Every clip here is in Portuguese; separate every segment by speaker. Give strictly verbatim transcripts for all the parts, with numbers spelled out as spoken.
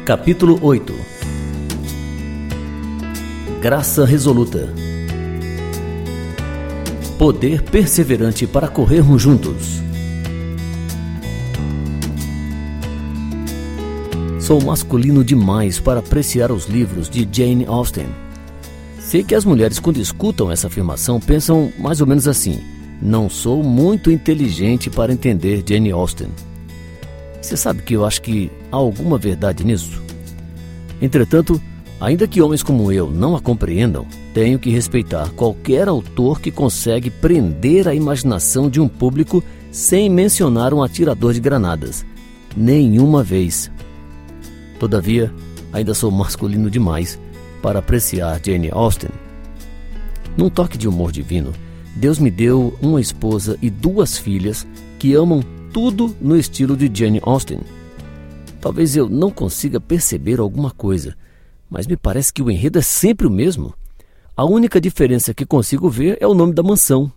Speaker 1: Capítulo oito. Graça resoluta. Poder perseverante para corrermos juntos. Sou masculino demais para apreciar os livros de Jane Austen. Sei que as mulheres, quando escutam essa afirmação, pensam mais ou menos assim: não sou muito inteligente para entender Jane Austen. Você sabe que eu acho que há alguma verdade nisso? Entretanto, ainda que homens como eu não a compreendam, tenho que respeitar qualquer autor que consegue prender a imaginação de um público sem mencionar um atirador de granadas. Nenhuma vez. Todavia, ainda sou masculino demais para apreciar Jane Austen. Num toque de humor divino, Deus me deu uma esposa e duas filhas que amam tudo no estilo de Jane Austen. Talvez eu não consiga perceber alguma coisa, mas me parece que o enredo é sempre o mesmo. A única diferença que consigo ver é o nome da mansão.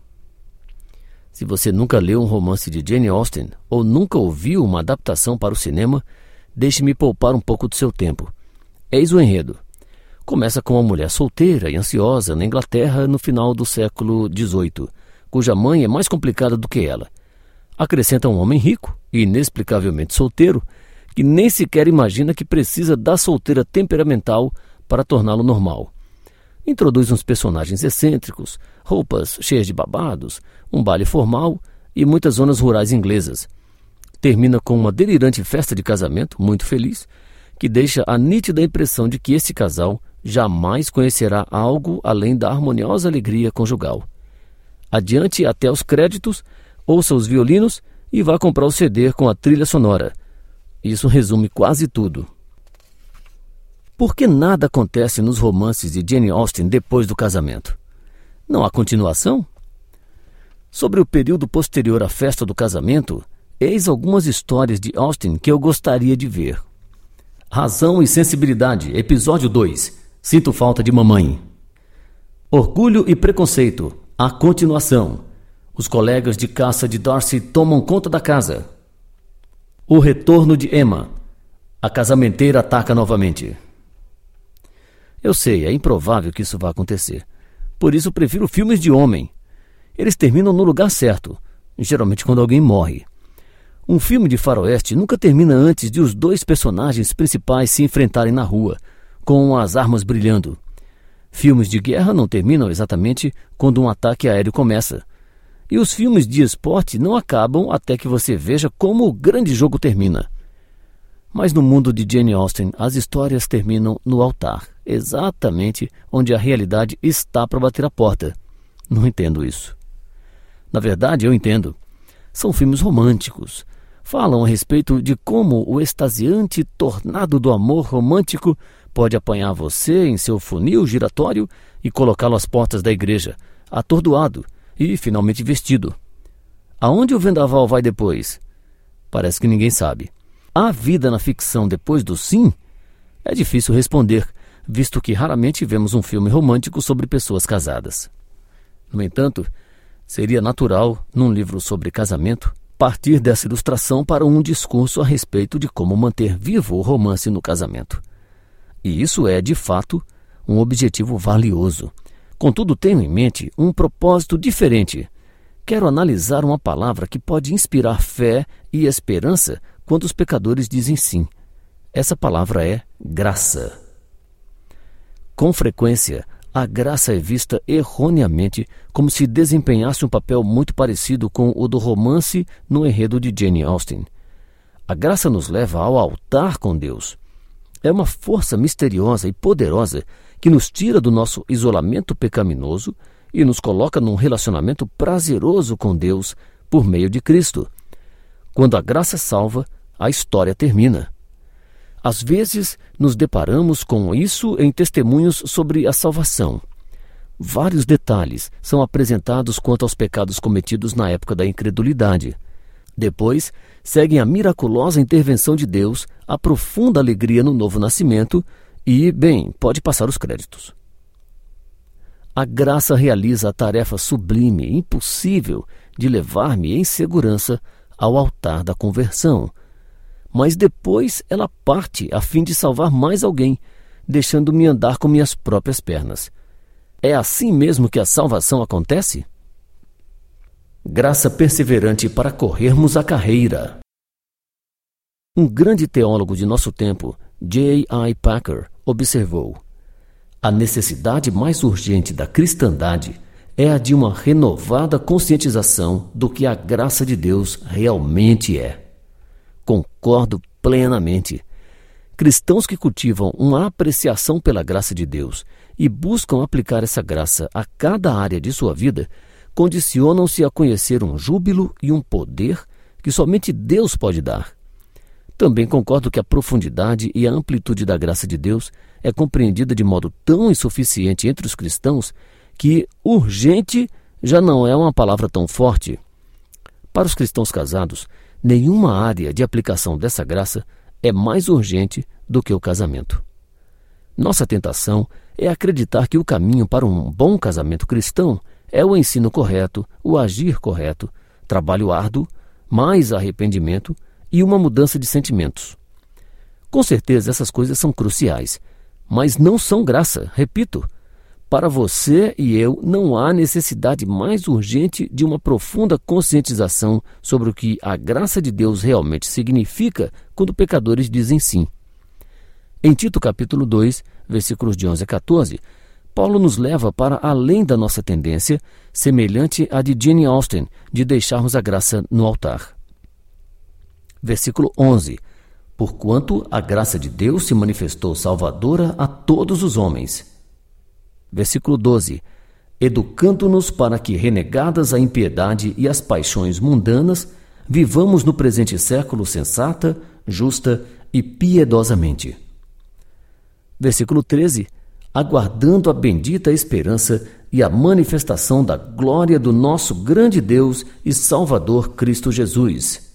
Speaker 1: Se você nunca leu um romance de Jane Austen ou nunca ouviu uma adaptação para o cinema, deixe-me poupar um pouco do seu tempo. Eis o enredo. Começa com uma mulher solteira e ansiosa na Inglaterra no final do século dezoito, cuja mãe é mais complicada do que ela. Acrescenta um homem rico e inexplicavelmente solteiro, que nem sequer imagina que precisa da solteira temperamental para torná-lo normal. Introduz uns personagens excêntricos, roupas cheias de babados, um baile formal e muitas zonas rurais inglesas. Termina com uma delirante festa de casamento, muito feliz, que deixa a nítida impressão de que esse casal jamais conhecerá algo além da harmoniosa alegria conjugal. Adiante até os créditos, ouça os violinos e vá comprar o C D com a trilha sonora. Isso resume quase tudo. Por que nada acontece nos romances de Jane Austen depois do casamento? Não há continuação? Sobre o período posterior à festa do casamento, eis algumas histórias de Austen que eu gostaria de ver. Razão e Sensibilidade, episódio dois. Sinto falta de mamãe. Orgulho e Preconceito, a continuação. Os colegas de caça de Darcy tomam conta da casa. O retorno de Emma. A casamenteira ataca novamente. Eu sei, é improvável que isso vá acontecer. Por isso prefiro filmes de homem. Eles terminam no lugar certo, geralmente quando alguém morre. Um filme de faroeste nunca termina antes de os dois personagens principais se enfrentarem na rua, com as armas brilhando. Filmes de guerra não terminam exatamente quando um ataque aéreo começa. E os filmes de esporte não acabam até que você veja como o grande jogo termina. Mas no mundo de Jane Austen, as histórias terminam no altar, exatamente onde a realidade está para bater a porta. Não entendo isso. Na verdade, eu entendo. São filmes românticos. Falam a respeito de como o extasiante tornado do amor romântico pode apanhar você em seu funil giratório e colocá-lo às portas da igreja, atordoado e finalmente vestido. Aonde o vendaval vai depois? Parece que ninguém sabe. Há vida na ficção depois do sim? É difícil responder, visto que raramente vemos um filme romântico sobre pessoas casadas. No entanto, seria natural, num livro sobre casamento, partir dessa ilustração para um discurso a respeito de como manter vivo o romance no casamento. E isso é, de fato, um objetivo valioso. Contudo, tenho em mente um propósito diferente. Quero analisar uma palavra que pode inspirar fé e esperança quando os pecadores dizem sim. Essa palavra é graça. Com frequência, a graça é vista erroneamente como se desempenhasse um papel muito parecido com o do romance no enredo de Jane Austen. A graça nos leva ao altar com Deus. É uma força misteriosa e poderosa que nos tira do nosso isolamento pecaminoso e nos coloca num relacionamento prazeroso com Deus por meio de Cristo. Quando a graça salva, a história termina. Às vezes, nos deparamos com isso em testemunhos sobre a salvação. Vários detalhes são apresentados quanto aos pecados cometidos na época da incredulidade. Depois, seguem a miraculosa intervenção de Deus, a profunda alegria no novo nascimento e, bem, pode passar os créditos. A graça realiza a tarefa sublime, impossível, de levar-me em segurança ao altar da conversão. mas depois ela parte a fim de salvar mais alguém, deixando-me andar com minhas próprias pernas. É assim mesmo que a salvação acontece? Graça perseverante para corrermos a carreira. Um grande teólogo de nosso tempo, J I Packer, observou: a necessidade mais urgente da cristandade é a de uma renovada conscientização do que a graça de Deus realmente é. Concordo plenamente. Cristãos que cultivam uma apreciação pela graça de Deus e buscam aplicar essa graça a cada área de sua vida condicionam-se a conhecer um júbilo e um poder que somente Deus pode dar. Também concordo que a profundidade e a amplitude da graça de Deus é compreendida de modo tão insuficiente entre os cristãos que urgente já não é uma palavra tão forte. Para os cristãos casados, nenhuma área de aplicação dessa graça é mais urgente do que o casamento. Nossa tentação é acreditar que o caminho para um bom casamento cristão é o ensino correto, o agir correto, trabalho árduo, mais arrependimento e uma mudança de sentimentos. Com certeza essas coisas são cruciais, mas não são graça, repito. Para você e eu, não há necessidade mais urgente de uma profunda conscientização sobre o que a graça de Deus realmente significa quando pecadores dizem sim. Em Tito capítulo dois, versículos de onze a quatorze, Paulo nos leva para além da nossa tendência, semelhante à de Jane Austen, de deixarmos a graça no altar. Versículo onze. Porquanto a graça de Deus se manifestou salvadora a todos os homens. Versículo doze. Educando-nos para que, renegadas a impiedade e as paixões mundanas, vivamos no presente século sensata, justa e piedosamente. Versículo treze. Aguardando a bendita esperança e a manifestação da glória do nosso grande Deus e Salvador Cristo Jesus.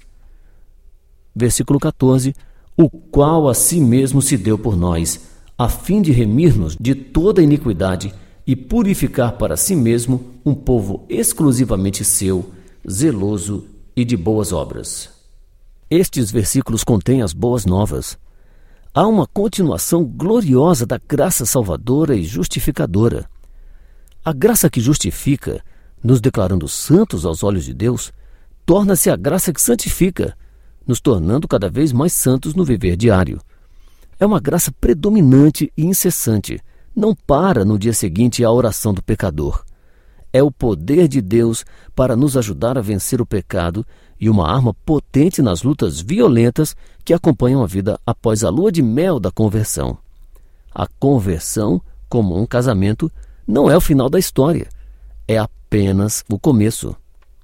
Speaker 1: Versículo quatorze. O qual a si mesmo se deu por nós, a fim de remir-nos de toda iniquidade e purificar para si mesmo um povo exclusivamente seu, zeloso e de boas obras. Estes versículos contêm as boas novas. Há uma continuação gloriosa da graça salvadora e justificadora. A graça que justifica, nos declarando santos aos olhos de Deus, torna-se a graça que santifica, nos tornando cada vez mais santos no viver diário. É uma graça predominante e incessante, não para no dia seguinte a oração do pecador. É o poder de Deus para nos ajudar a vencer o pecado e uma arma potente nas lutas violentas que acompanham a vida após a lua de mel da conversão. A conversão, como um casamento, não é o final da história, é apenas o começo.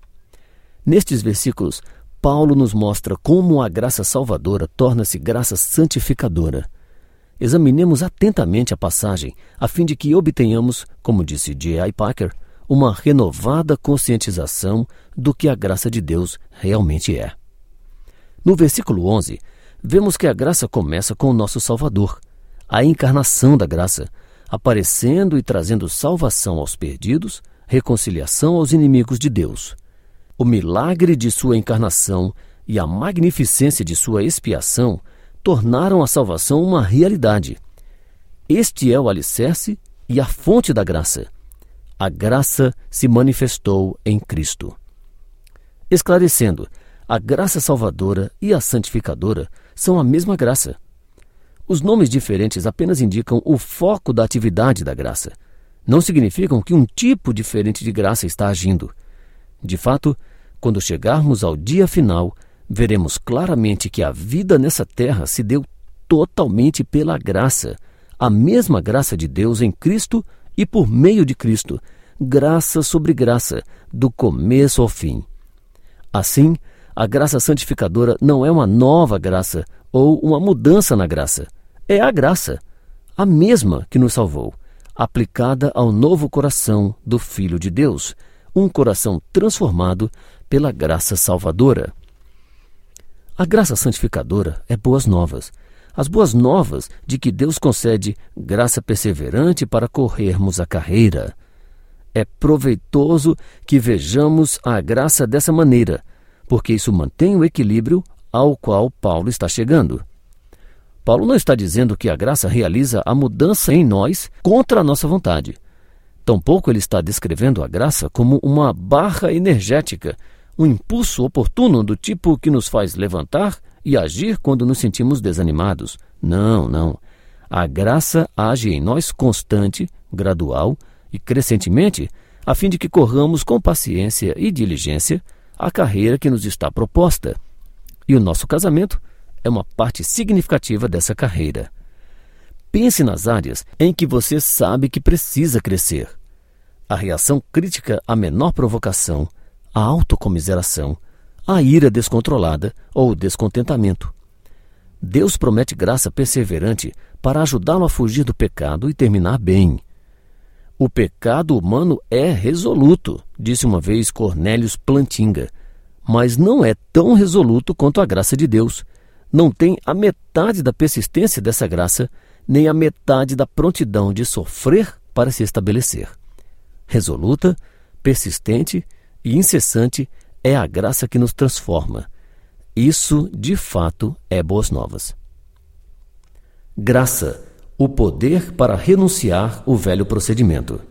Speaker 1: Nestes versículos, Paulo nos mostra como a graça salvadora torna-se graça santificadora. Examinemos atentamente a passagem, a fim de que obtenhamos, como disse J I Packer, uma renovada conscientização do que a graça de Deus realmente é. No versículo onze, vemos que a graça começa com o nosso Salvador, a encarnação da graça, aparecendo e trazendo salvação aos perdidos, reconciliação aos inimigos de Deus. O milagre de sua encarnação e a magnificência de sua expiação tornaram a salvação uma realidade. Este é o alicerce e a fonte da graça. A graça se manifestou em Cristo. Esclarecendo, a graça salvadora e a santificadora são a mesma graça. Os nomes diferentes apenas indicam o foco da atividade da graça. Não significam que um tipo diferente de graça está agindo. De fato, quando chegarmos ao dia final, veremos claramente que a vida nessa terra se deu totalmente pela graça, a mesma graça de Deus em Cristo e por meio de Cristo, graça sobre graça, do começo ao fim. Assim, a graça santificadora não é uma nova graça ou uma mudança na graça. É a graça, a mesma que nos salvou, aplicada ao novo coração do Filho de Deus, um coração transformado pela graça salvadora. A graça santificadora é boas novas. As boas novas de que Deus concede graça perseverante para corrermos a carreira. É proveitoso que vejamos a graça dessa maneira, porque isso mantém o equilíbrio, ao qual Paulo está chegando. Paulo não está dizendo que a graça realiza a mudança em nós contra a nossa vontade. Tampouco ele está descrevendo a graça como uma barra energética, um impulso oportuno do tipo que nos faz levantar e agir quando nos sentimos desanimados. Não, não. A graça age em nós constante, gradual e crescentemente, a fim de que corramos com paciência e diligência a carreira que nos está proposta. E o nosso casamento é uma parte significativa dessa carreira. Pense nas áreas em que você sabe que precisa crescer. A reação crítica à menor provocação, a autocomiseração, a ira descontrolada ou descontentamento. Deus promete graça perseverante para ajudá-lo a fugir do pecado e terminar bem. O pecado humano é resoluto, disse uma vez Cornélius Plantinga, mas não é tão resoluto quanto a graça de Deus. Não tem a metade da persistência dessa graça, nem a metade da prontidão de sofrer para se estabelecer. Resoluta, persistente e incessante é a graça que nos transforma. Isso, de fato, é boas novas. Graça, o poder para renunciar o velho procedimento.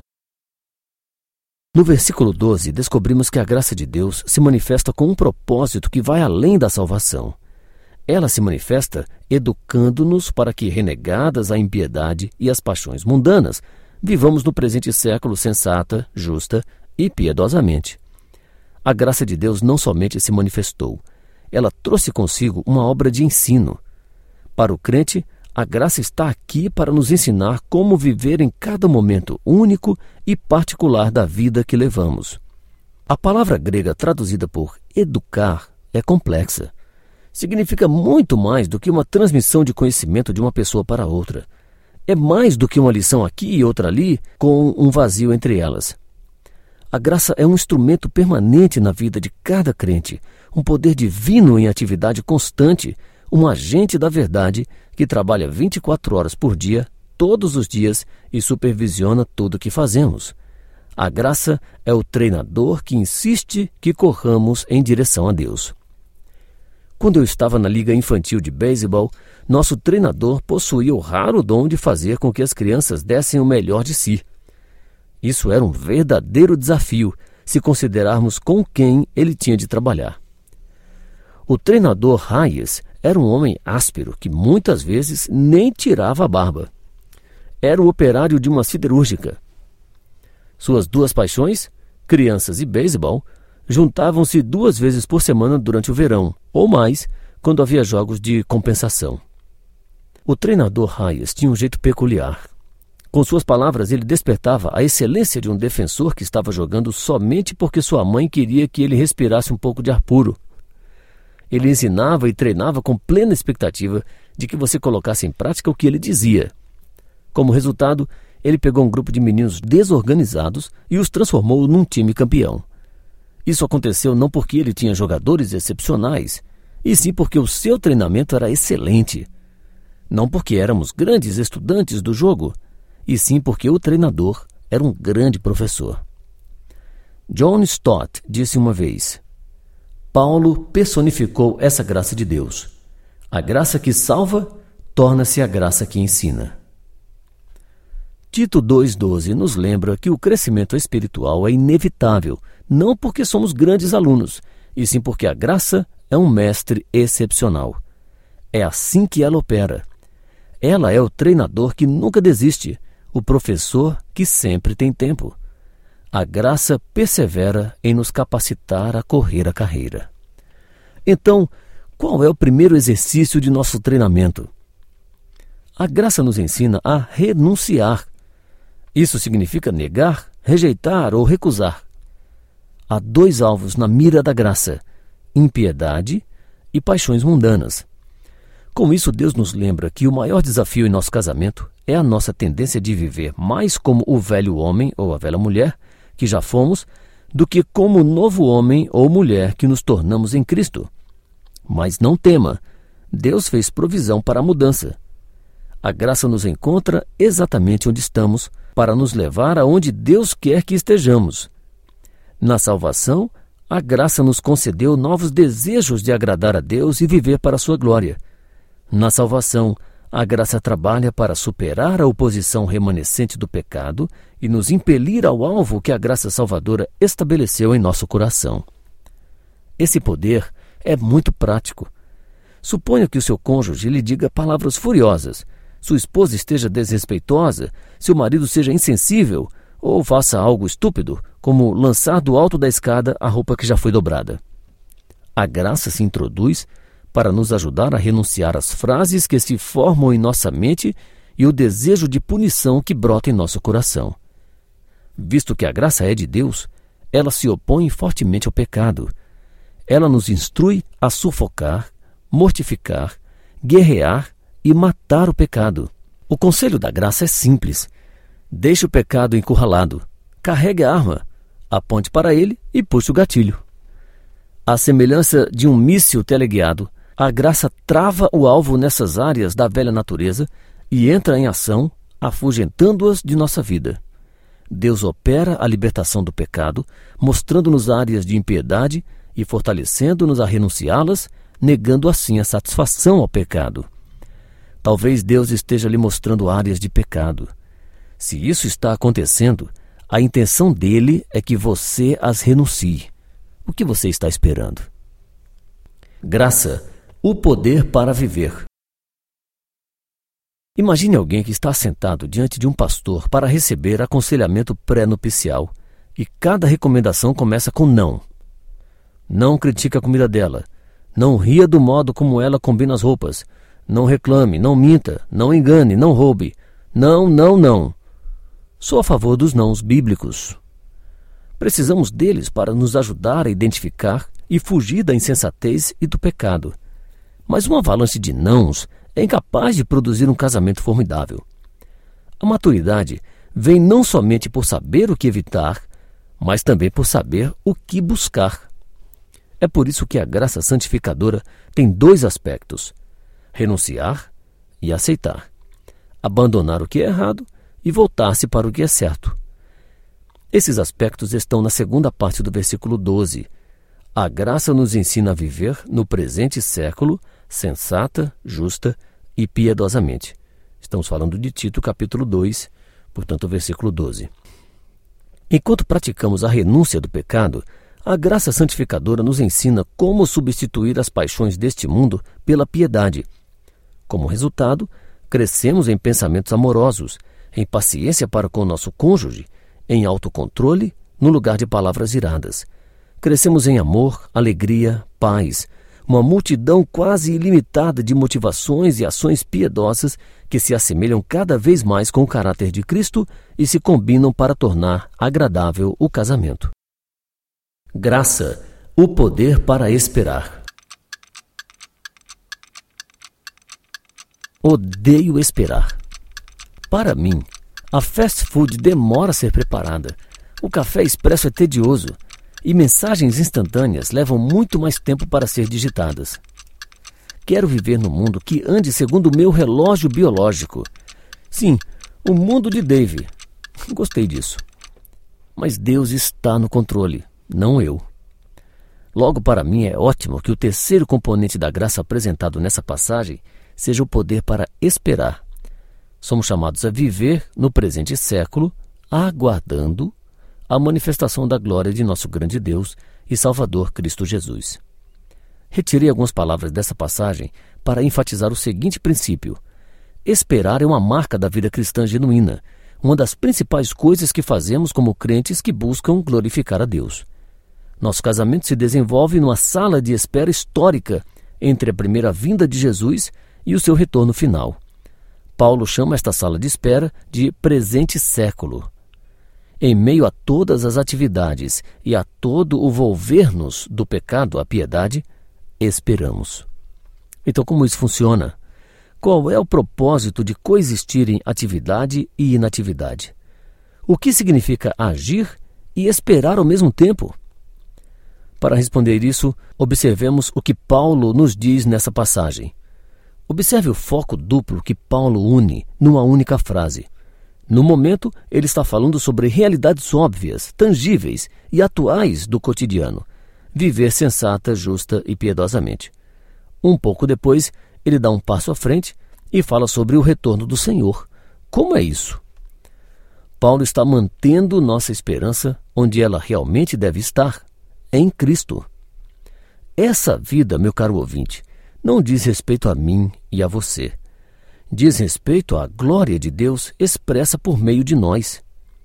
Speaker 1: No versículo doze, descobrimos que a graça de Deus se manifesta com um propósito que vai além da salvação. Ela se manifesta educando-nos para que, renegadas a impiedade e as paixões mundanas, vivamos no presente século sensata, justa e piedosamente. A graça de Deus não somente se manifestou, ela trouxe consigo uma obra de ensino. Para o crente, a graça está aqui para nos ensinar como viver em cada momento único e particular da vida que levamos. A palavra grega traduzida por educar é complexa. Significa muito mais do que uma transmissão de conhecimento de uma pessoa para outra. É mais do que uma lição aqui e outra ali, com um vazio entre elas. A graça é um instrumento permanente na vida de cada crente, um poder divino em atividade constante, um agente da verdade que trabalha vinte e quatro horas por dia, todos os dias, e supervisiona tudo o que fazemos. A graça é o treinador que insiste que corramos em direção a Deus. Quando eu estava na Liga Infantil de Beisebol, nosso treinador possuía o raro dom de fazer com que as crianças dessem o melhor de si. Isso era um verdadeiro desafio, se considerarmos com quem ele tinha de trabalhar. O treinador Hayes era um homem áspero que muitas vezes nem tirava a barba. Era o operário de uma siderúrgica. Suas duas paixões, crianças e beisebol, juntavam-se duas vezes por semana durante o verão, ou mais, quando havia jogos de compensação. O treinador Hayes tinha um jeito peculiar. Com suas palavras, ele despertava a excelência de um defensor que estava jogando somente porque sua mãe queria que ele respirasse um pouco de ar puro. Ele ensinava e treinava com plena expectativa de que você colocasse em prática o que ele dizia. Como resultado, ele pegou um grupo de meninos desorganizados e os transformou num time campeão. Isso aconteceu não porque ele tinha jogadores excepcionais, e sim porque o seu treinamento era excelente. Não porque éramos grandes estudantes do jogo, e sim porque o treinador era um grande professor. John Stott disse uma vez: Paulo personificou essa graça de Deus. A graça que salva torna-se a graça que ensina. Tito dois doze nos lembra que o crescimento espiritual é inevitável, não porque somos grandes alunos, e sim porque a graça é um mestre excepcional. É assim que ela opera. Ela é o treinador que nunca desiste, o professor que sempre tem tempo. A graça persevera em nos capacitar a correr a carreira. Então, qual é o primeiro exercício de nosso treinamento? A graça nos ensina a renunciar. Isso significa negar, rejeitar ou recusar. Há dois alvos na mira da graça: impiedade e paixões mundanas. Com isso, Deus nos lembra que o maior desafio em nosso casamento é a nossa tendência de viver mais como o velho homem ou a velha mulher que já fomos, do que como o novo homem ou mulher que nos tornamos em Cristo. Mas não tema, Deus fez provisão para a mudança. A graça nos encontra exatamente onde estamos para nos levar aonde Deus quer que estejamos. Na salvação, A graça nos concedeu novos desejos de agradar a Deus e viver para a sua glória. Na salvação, a graça trabalha para superar a oposição remanescente do pecado e nos impelir ao alvo que a graça salvadora estabeleceu em nosso coração. Esse poder é muito prático. Suponha que o seu cônjuge lhe diga palavras furiosas, sua esposa esteja desrespeitosa, seu marido seja insensível ou faça algo estúpido, como lançar do alto da escada a roupa que já foi dobrada. A graça se introduz para nos ajudar a renunciar às frases que se formam em nossa mente e o desejo de punição que brota em nosso coração. Visto que a graça é de Deus, ela se opõe fortemente ao pecado. Ela nos instrui a sufocar, mortificar, guerrear e matar o pecado. O conselho da graça é simples. Deixe o pecado encurralado, carregue a arma, aponte para ele e puxe o gatilho. À semelhança de um míssil teleguiado, a graça trava o alvo nessas áreas da velha natureza e entra em ação, afugentando-as de nossa vida. Deus opera a libertação do pecado, mostrando-nos áreas de impiedade e fortalecendo-nos a renunciá-las, negando assim a satisfação ao pecado. Talvez Deus esteja lhe mostrando áreas de pecado. Se isso está acontecendo, a intenção dele é que você as renuncie. O que você está esperando? Graça, o poder para viver. Imagine alguém que está sentado diante de um pastor para receber aconselhamento pré-nupcial e cada recomendação começa com não. Não critique a comida dela. Não ria do modo como ela combina as roupas. Não reclame, não minta, não engane, não roube. Não, não, não. Sou a favor dos nãos bíblicos. Precisamos deles para nos ajudar a identificar e fugir da insensatez e do pecado. Mas uma avalanche de nãos é incapaz de produzir um casamento formidável. A maturidade vem não somente por saber o que evitar, mas também por saber o que buscar. É por isso que a graça santificadora tem dois aspectos: renunciar e aceitar, abandonar o que é errado e voltar-se para o que é certo. Esses aspectos estão na segunda parte do versículo doze. A graça nos ensina a viver no presente século sensata, justa e piedosamente. Estamos falando de Tito, capítulo dois, portanto, o versículo doze. Enquanto praticamos a renúncia do pecado, a graça santificadora nos ensina como substituir as paixões deste mundo pela piedade. Como resultado, crescemos em pensamentos amorosos, em paciência para com o nosso cônjuge, em autocontrole, no lugar de palavras iradas. Crescemos em amor, alegria, paz, uma multidão quase ilimitada de motivações e ações piedosas que se assemelham cada vez mais com o caráter de Cristo e se combinam para tornar agradável o casamento. Graça, o poder para esperar. Odeio esperar. Para mim, a fast food demora a ser preparada, o café expresso é tedioso e mensagens instantâneas levam muito mais tempo para ser digitadas. Quero viver num mundo que ande segundo o meu relógio biológico. Sim, o mundo de Dave. Gostei disso. Mas Deus está no controle, não eu. Logo, para mim é ótimo que o terceiro componente da graça apresentado nessa passagem seja o poder para esperar. Somos chamados a viver no presente século, aguardando a manifestação da glória de nosso grande Deus e Salvador Cristo Jesus. Retirei algumas palavras dessa passagem para enfatizar o seguinte princípio: esperar é uma marca da vida cristã genuína, uma das principais coisas que fazemos como crentes que buscam glorificar a Deus. Nosso casamento se desenvolve numa sala de espera histórica entre a primeira vinda de Jesus e o seu retorno final. Paulo chama esta sala de espera de presente século. Em meio a todas as atividades e a todo o volver-nos do pecado à piedade, esperamos. Então, como isso funciona? Qual é o propósito de coexistirem atividade e inatividade? O que significa agir e esperar ao mesmo tempo? Para responder isso, observemos o que Paulo nos diz nessa passagem. Observe o foco duplo que Paulo une numa única frase. No momento, ele está falando sobre realidades óbvias, tangíveis e atuais do cotidiano. viver sensata, justa e piedosamente. Um pouco depois, ele dá um passo à frente e fala sobre o retorno do Senhor. Como é isso? Paulo está mantendo nossa esperança onde ela realmente deve estar, em Cristo. Essa vida, meu caro ouvinte, não diz respeito a mim e a você. Diz respeito à glória de Deus expressa por meio de nós.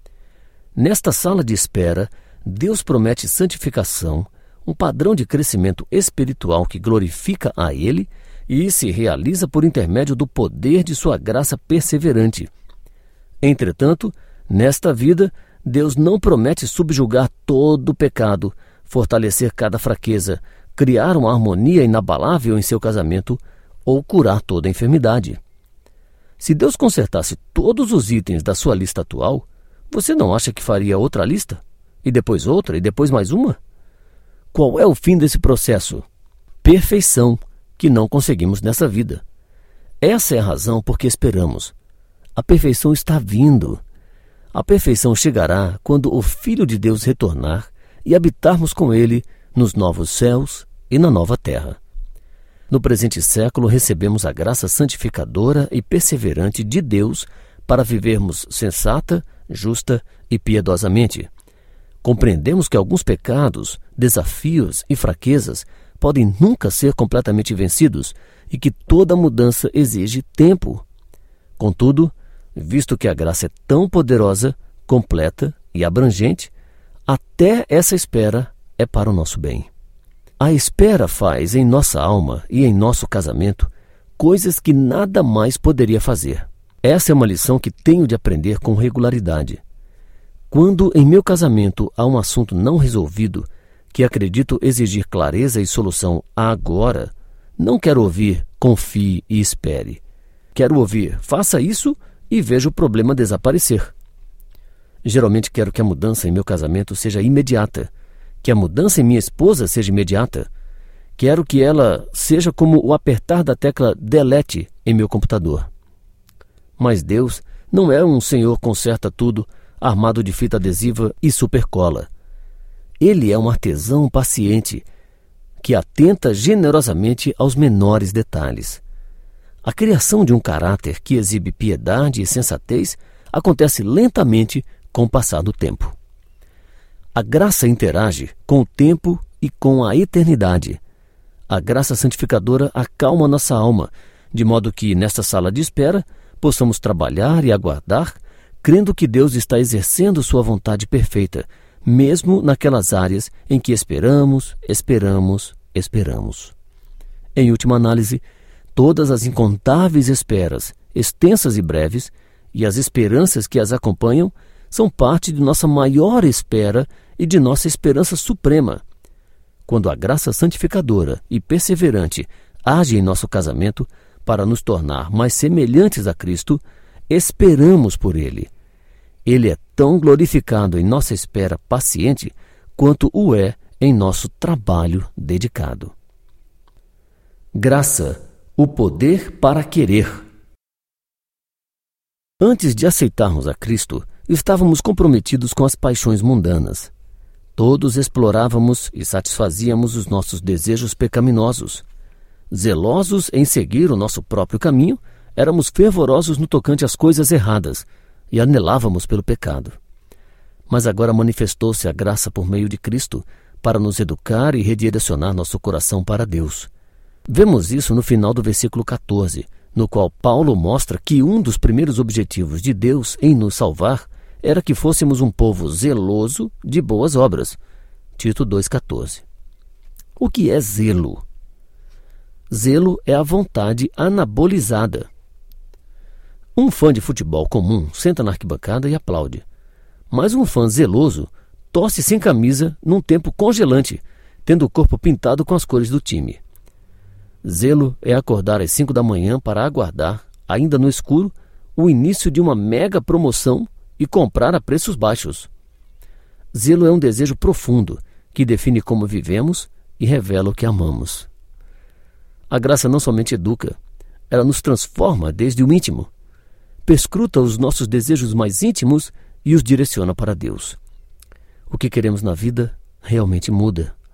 Speaker 1: Nesta sala de espera, Deus promete santificação, um padrão de crescimento espiritual que glorifica a Ele e se realiza por intermédio do poder de sua graça perseverante. Entretanto, nesta vida, Deus não promete subjugar todo o pecado, fortalecer cada fraqueza, criar uma harmonia inabalável em seu casamento ou curar toda a enfermidade. Se Deus consertasse todos os itens da sua lista atual, você não acha que faria outra lista? E depois outra, e depois mais uma? Qual é o fim desse processo? Perfeição, que não conseguimos nessa vida. Essa é a razão por que esperamos. A perfeição está vindo. A perfeição chegará quando o Filho de Deus retornar e habitarmos com Ele nos novos céus e na nova terra. No presente século, recebemos a graça santificadora e perseverante de Deus para vivermos sensata, justa e piedosamente. Compreendemos que alguns pecados, desafios e fraquezas podem nunca ser completamente vencidos e que toda mudança exige tempo. Contudo, visto que a graça é tão poderosa, completa e abrangente, até essa espera é para o nosso bem. A espera faz em nossa alma e em nosso casamento coisas que nada mais poderia fazer. Essa é uma lição que tenho de aprender com regularidade. Quando em meu casamento há um assunto não resolvido, que acredito exigir clareza e solução agora, não quero ouvir confie e espere. Quero ouvir faça isso e veja o problema desaparecer. Geralmente quero que a mudança em meu casamento seja imediata, que a mudança em minha esposa seja imediata. Quero que ela seja como o apertar da tecla delete em meu computador. Mas Deus não é um Senhor conserta tudo, armado de fita adesiva e supercola. Ele é um artesão paciente, que atenta generosamente aos menores detalhes. A criação de um caráter que exibe piedade e sensatez acontece lentamente com o passar do tempo. A graça interage com o tempo e com a eternidade. A graça santificadora acalma nossa alma, de modo que, nesta sala de espera, possamos trabalhar e aguardar, crendo que Deus está exercendo sua vontade perfeita, mesmo naquelas áreas em que esperamos, esperamos, esperamos. Em última análise, todas as incontáveis esperas, extensas e breves, e as esperanças que as acompanham, são parte de nossa maior espera e de nossa esperança suprema. Quando a graça santificadora e perseverante age em nosso casamento para nos tornar mais semelhantes a Cristo, esperamos por Ele. Ele é tão glorificado em nossa espera paciente quanto o é em nosso trabalho dedicado. Graça, o poder para querer. Antes de aceitarmos a Cristo, estávamos comprometidos com as paixões mundanas. Todos explorávamos e satisfazíamos os nossos desejos pecaminosos. Zelosos em seguir o nosso próprio caminho, éramos fervorosos no tocante às coisas erradas e anelávamos pelo pecado. Mas agora manifestou-se a graça por meio de Cristo para nos educar e redirecionar nosso coração para Deus. Vemos isso no final do versículo catorze, no qual Paulo mostra que um dos primeiros objetivos de Deus em nos salvar era que fôssemos um povo zeloso de boas obras. Tito dois, catorze. O que é zelo? Zelo é a vontade anabolizada. Um fã de futebol comum senta na arquibancada e aplaude. Mas um fã zeloso torce sem camisa num tempo congelante, tendo o corpo pintado com as cores do time. Zelo é acordar às cinco da manhã para aguardar, ainda no escuro, o início de uma mega promoção e comprar a preços baixos. Zelo é um desejo profundo que define como vivemos e revela o que amamos. A graça não somente educa, ela nos transforma desde o íntimo, perscruta os nossos desejos mais íntimos e os direciona para Deus. O que queremos na vida realmente muda.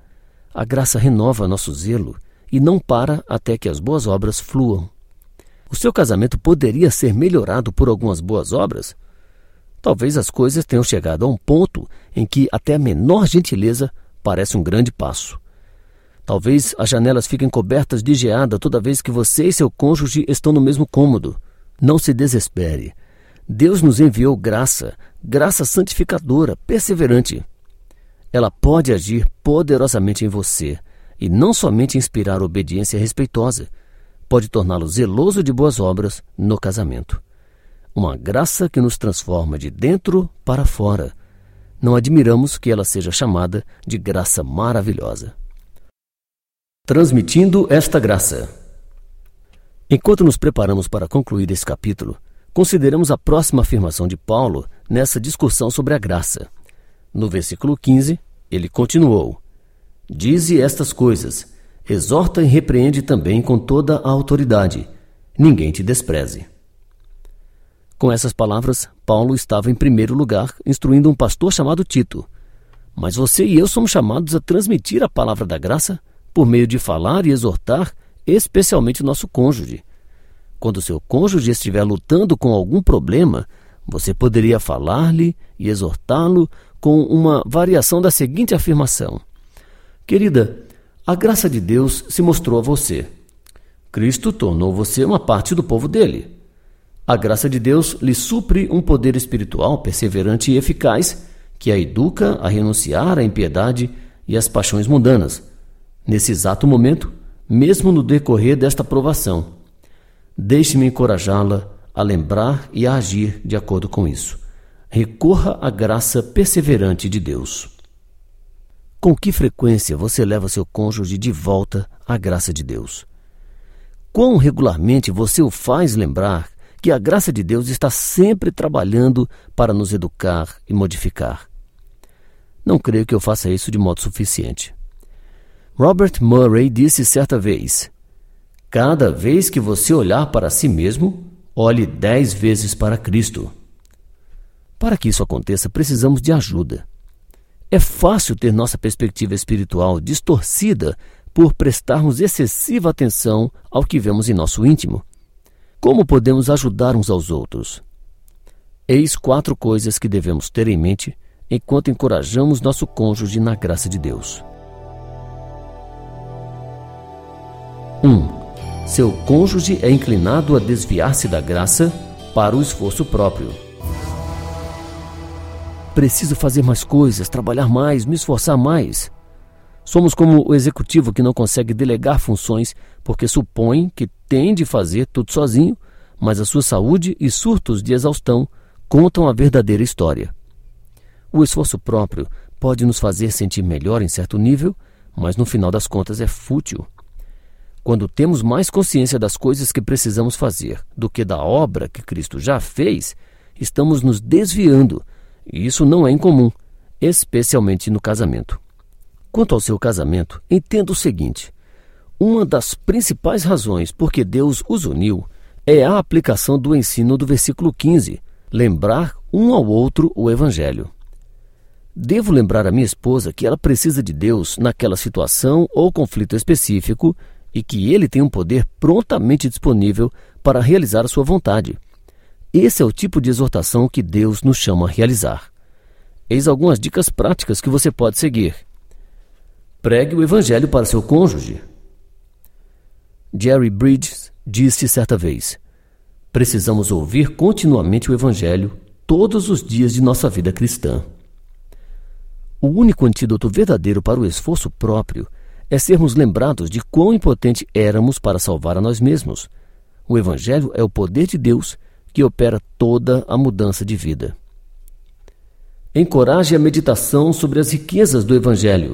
Speaker 1: A graça renova nosso zelo e não para até que as boas obras fluam. O seu casamento poderia ser melhorado por algumas boas obras? Talvez as coisas tenham chegado a um ponto em que até a menor gentileza parece um grande passo. Talvez as janelas fiquem cobertas de geada toda vez que você e seu cônjuge estão no mesmo cômodo. Não se desespere. Deus nos enviou graça, graça santificadora, perseverante. Ela pode agir poderosamente em você e não somente inspirar obediência respeitosa, pode torná-lo zeloso de boas obras no casamento. Uma graça que nos transforma de dentro para fora. Não admiramos que ela seja chamada de graça maravilhosa. Transmitindo esta graça. Enquanto nos preparamos para concluir esse capítulo, consideramos a próxima afirmação de Paulo nessa discussão sobre a graça. No versículo quinze, ele continuou: Dize estas coisas, exorta e repreende também com toda a autoridade. Ninguém te despreze. Com essas palavras, Paulo estava em primeiro lugar instruindo um pastor chamado Tito. Mas você e eu somos chamados a transmitir a palavra da graça por meio de falar e exortar, especialmente nosso cônjuge. Quando seu cônjuge estiver lutando com algum problema, você poderia falar-lhe e exortá-lo com uma variação da seguinte afirmação: Querida, a graça de Deus se mostrou a você. Cristo tornou você uma parte do povo dele. A graça de Deus lhe supre um poder espiritual perseverante e eficaz que a educa a renunciar à impiedade e às paixões mundanas. Nesse exato momento, mesmo no decorrer desta provação, deixe-me encorajá-la a lembrar e a agir de acordo com isso. Recorra à graça perseverante de Deus. Com que frequência você leva seu cônjuge de volta à graça de Deus? Quão regularmente você o faz lembrar que a graça de Deus está sempre trabalhando para nos educar e modificar? Não creio que eu faça isso de modo suficiente. Robert Murray disse certa vez: Cada vez que você olhar para si mesmo, olhe dez vezes para Cristo. Para que isso aconteça, precisamos de ajuda. É fácil ter nossa perspectiva espiritual distorcida por prestarmos excessiva atenção ao que vemos em nosso íntimo. Como podemos ajudar uns aos outros? Eis quatro coisas que devemos ter em mente enquanto encorajamos nosso cônjuge na graça de Deus. um. Seu cônjuge é inclinado a desviar-se da graça para o esforço próprio. Preciso fazer mais coisas, trabalhar mais, me esforçar mais. Somos como o executivo que não consegue delegar funções porque supõe que tem de fazer tudo sozinho, mas a sua saúde e surtos de exaustão contam a verdadeira história. O esforço próprio pode nos fazer sentir melhor em certo nível, mas no final das contas é fútil. Quando temos mais consciência das coisas que precisamos fazer do que da obra que Cristo já fez, estamos nos desviando, e isso não é incomum, especialmente no casamento. Quanto ao seu casamento, entenda o seguinte: uma das principais razões por que Deus os uniu é a aplicação do ensino do versículo quinze, lembrar um ao outro o Evangelho. Devo lembrar a minha esposa que ela precisa de Deus naquela situação ou conflito específico e que Ele tem um poder prontamente disponível para realizar a sua vontade. Esse é o tipo de exortação que Deus nos chama a realizar. Eis algumas dicas práticas que você pode seguir. Pregue o Evangelho para seu cônjuge. Jerry Bridges disse certa vez: precisamos ouvir continuamente o Evangelho todos os dias de nossa vida cristã. O único antídoto verdadeiro para o esforço próprio é sermos lembrados de quão impotente éramos para salvar a nós mesmos. O Evangelho é o poder de Deus que opera toda a mudança de vida. Encoraje a meditação sobre as riquezas do Evangelho.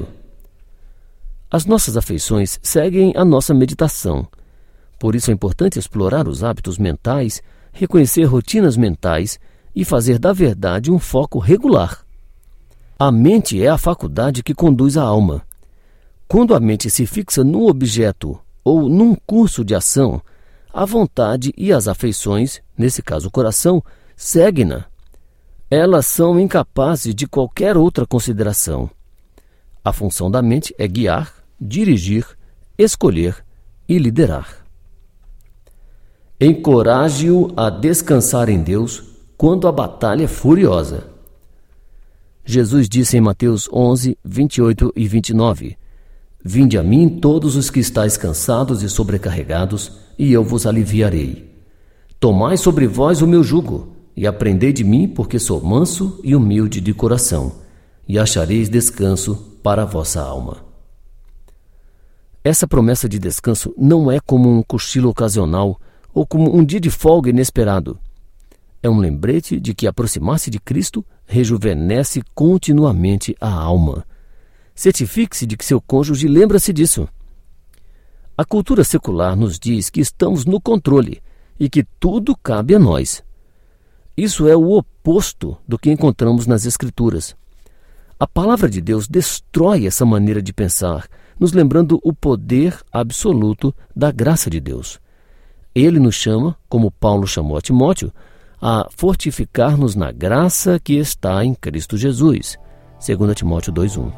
Speaker 1: As nossas afeições seguem a nossa meditação. Por isso é importante explorar os hábitos mentais, reconhecer rotinas mentais e fazer da verdade um foco regular. A mente é a faculdade que conduz a alma. Quando a mente se fixa num objeto ou num curso de ação, a vontade e as afeições, nesse caso o coração, seguem-na. Elas são incapazes de qualquer outra consideração. A função da mente é guiar, dirigir, escolher e liderar. Encoraje-o a descansar em Deus quando a batalha é furiosa. Jesus disse em Mateus onze, vinte e oito e vinte e nove: Vinde a mim todos os que estáis cansados e sobrecarregados, e eu vos aliviarei. Tomai sobre vós o meu jugo, e aprendei de mim, porque sou manso e humilde de coração, e achareis descanso para a vossa alma. Essa promessa de descanso não é como um cochilo ocasional ou como um dia de folga inesperado. É um lembrete de que aproximar-se de Cristo rejuvenesce continuamente a alma. Certifique-se de que seu cônjuge lembra-se disso. A cultura secular nos diz que estamos no controle e que tudo cabe a nós. Isso é o oposto do que encontramos nas Escrituras. A palavra de Deus destrói essa maneira de pensar, nos lembrando o poder absoluto da graça de Deus. Ele nos chama, como Paulo chamou a Timóteo, a fortificar-nos na graça que está em Cristo Jesus. dois Timóteo dois, um.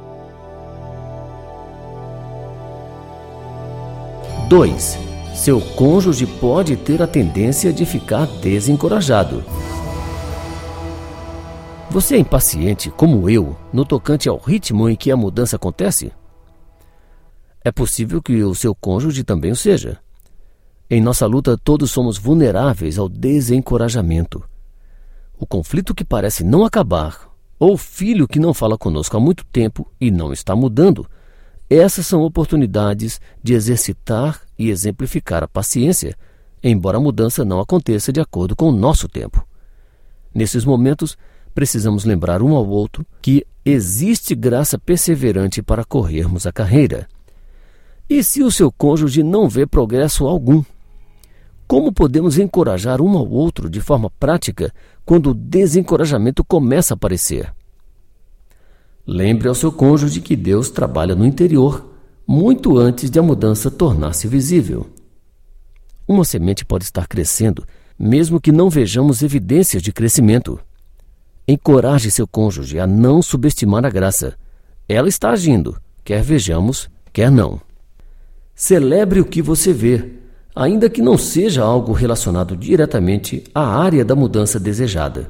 Speaker 1: dois. Seu cônjuge pode ter a tendência de ficar desencorajado. Você é impaciente, como eu, no tocante ao ritmo em que a mudança acontece? É possível que o seu cônjuge também o seja. Em nossa luta, todos somos vulneráveis ao desencorajamento. O conflito que parece não acabar, ou o filho que não fala conosco há muito tempo e não está mudando, essas são oportunidades de exercitar e exemplificar a paciência, embora a mudança não aconteça de acordo com o nosso tempo. Nesses momentos, precisamos lembrar um ao outro que existe graça perseverante para corrermos a carreira. E se o seu cônjuge não vê progresso algum? Como podemos encorajar um ao outro de forma prática quando o desencorajamento começa a aparecer? Lembre ao seu cônjuge que Deus trabalha no interior, muito antes de a mudança tornar-se visível. Uma semente pode estar crescendo, mesmo que não vejamos evidências de crescimento. Encoraje seu cônjuge a não subestimar a graça. Ela está agindo, quer vejamos, quer não. Celebre o que você vê, ainda que não seja algo relacionado diretamente à área da mudança desejada.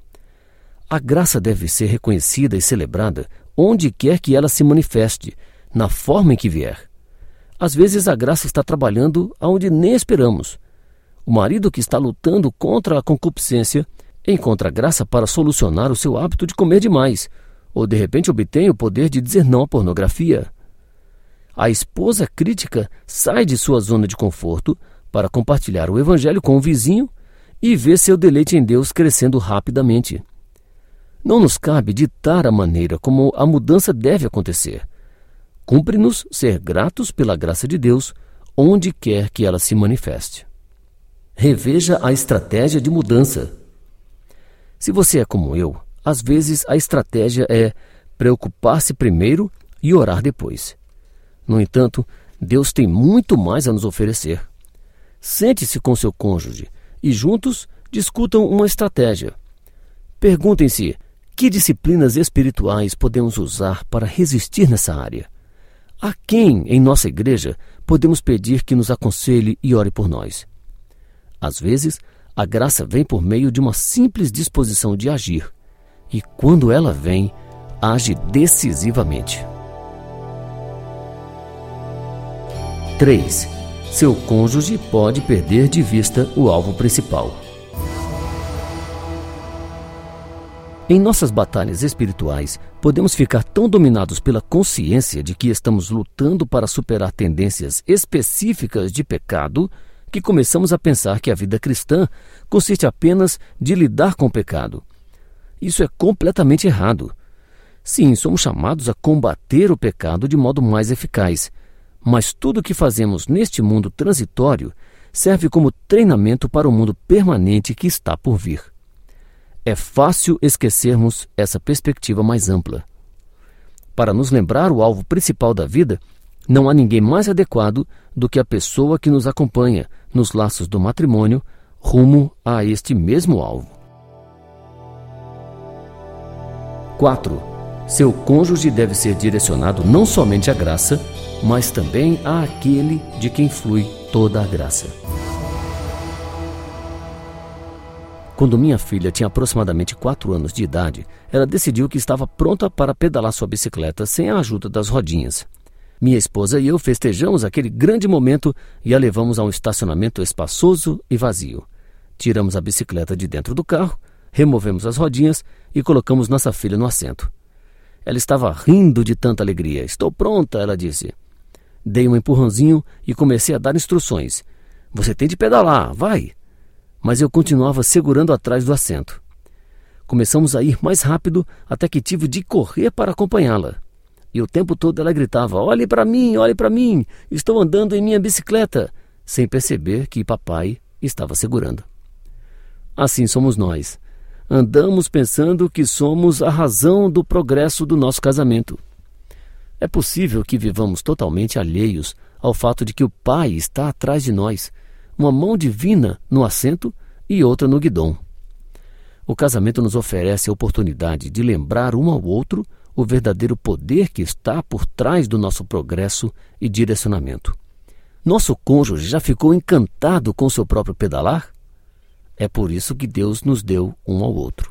Speaker 1: A graça deve ser reconhecida e celebrada onde quer que ela se manifeste, na forma em que vier. Às vezes a graça está trabalhando aonde nem esperamos. O marido que está lutando contra a concupiscência encontra graça para solucionar o seu hábito de comer demais, ou de repente obtém o poder de dizer não à pornografia. A esposa crítica sai de sua zona de conforto para compartilhar o evangelho com o vizinho e vê seu deleite em Deus crescendo rapidamente. Não nos cabe ditar a maneira como a mudança deve acontecer. Cumpre-nos ser gratos pela graça de Deus, onde quer que ela se manifeste. Reveja a estratégia de mudança. Se você é como eu, às vezes a estratégia é preocupar-se primeiro e orar depois. No entanto, Deus tem muito mais a nos oferecer. Sente-se com seu cônjuge e juntos discutam uma estratégia. Perguntem-se que disciplinas espirituais podemos usar para resistir nessa área. A quem em nossa igreja podemos pedir que nos aconselhe e ore por nós? Às vezes, a graça vem por meio de uma simples disposição de agir, e quando ela vem, age decisivamente. três. Seu cônjuge pode perder de vista o alvo principal. Em nossas batalhas espirituais, podemos ficar tão dominados pela consciência de que estamos lutando para superar tendências específicas de pecado que começamos a pensar que a vida cristã consiste apenas de lidar com o pecado. Isso é completamente errado. Sim, somos chamados a combater o pecado de modo mais eficaz, mas tudo o que fazemos neste mundo transitório serve como treinamento para o mundo permanente que está por vir. É fácil esquecermos essa perspectiva mais ampla. Para nos lembrar o alvo principal da vida, não há ninguém mais adequado do que a pessoa que nos acompanha nos laços do matrimônio rumo a este mesmo alvo. quatro. Seu cônjuge deve ser direcionado não somente à graça, mas também àquele de quem flui toda a graça. Quando minha filha tinha aproximadamente quatro anos de idade, ela decidiu que estava pronta para pedalar sua bicicleta sem a ajuda das rodinhas. Minha esposa e eu festejamos aquele grande momento e a levamos a um estacionamento espaçoso e vazio. Tiramos a bicicleta de dentro do carro, removemos as rodinhas e colocamos nossa filha no assento. Ela estava rindo de tanta alegria. "Estou pronta", ela disse. Dei um empurrãozinho e comecei a dar instruções. "Você tem de pedalar, vai!" Mas eu continuava segurando atrás do assento. Começamos a ir mais rápido até que tive de correr para acompanhá-la. E o tempo todo ela gritava: "Olhe para mim, olhe para mim, estou andando em minha bicicleta", sem perceber que papai estava segurando. Assim somos nós. Andamos pensando que somos a razão do progresso do nosso casamento. É possível que vivamos totalmente alheios ao fato de que o Pai está atrás de nós, uma mão divina no assento e outra no guidão. O casamento nos oferece a oportunidade de lembrar um ao outro o verdadeiro poder que está por trás do nosso progresso e direcionamento. Nosso cônjuge já ficou encantado com seu próprio pedalar? É por isso que Deus nos deu um ao outro.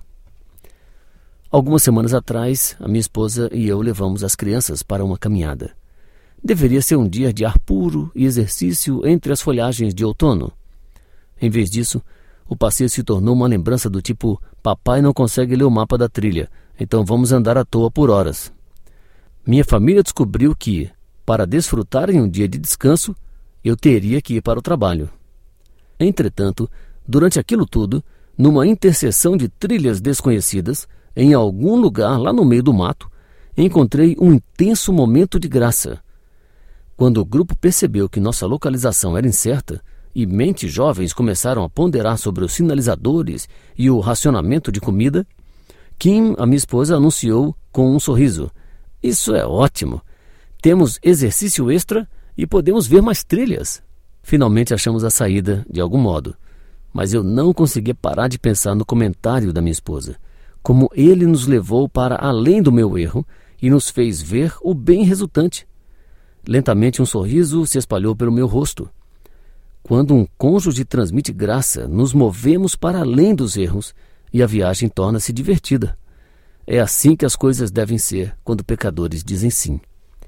Speaker 1: Algumas semanas atrás, a minha esposa e eu levamos as crianças para uma caminhada. Deveria ser um dia de ar puro e exercício entre as folhagens de outono. Em vez disso, o passeio se tornou uma lembrança do tipo: "Papai não consegue ler o mapa da trilha, então vamos andar à toa por horas." Minha família descobriu que, para desfrutarem um dia de descanso, eu teria que ir para o trabalho. Entretanto, durante aquilo tudo, numa interseção de trilhas desconhecidas, em algum lugar lá no meio do mato, encontrei um intenso momento de graça. Quando o grupo percebeu que nossa localização era incerta e mentes jovens começaram a ponderar sobre os sinalizadores e o racionamento de comida, Kim, a minha esposa, anunciou com um sorriso: "Isso é ótimo! Temos exercício extra e podemos ver mais trilhas." Finalmente achamos a saída de algum modo, mas eu não conseguia parar de pensar no comentário da minha esposa, como ele nos levou para além do meu erro e nos fez ver o bem resultante. Lentamente um sorriso se espalhou pelo meu rosto. Quando um cônjuge transmite graça, nos movemos para além dos erros e a viagem torna-se divertida. É assim que as coisas devem ser quando pecadores dizem sim.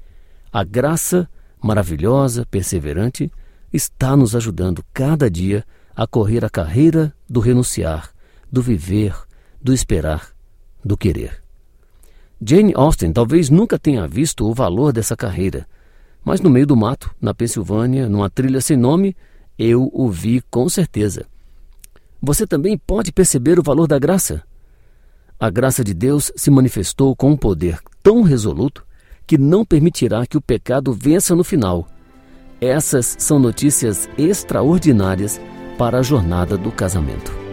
Speaker 1: A graça, maravilhosa, perseverante, está nos ajudando cada dia a correr a carreira do renunciar, do viver, do esperar, do querer. Jane Austen talvez nunca tenha visto o valor dessa carreira, mas no meio do mato, na Pensilvânia, numa trilha sem nome, eu o vi com certeza. Você também pode perceber o valor da graça. A graça de Deus se manifestou com um poder tão resoluto que não permitirá que o pecado vença no final. Essas são notícias extraordinárias para a jornada do casamento.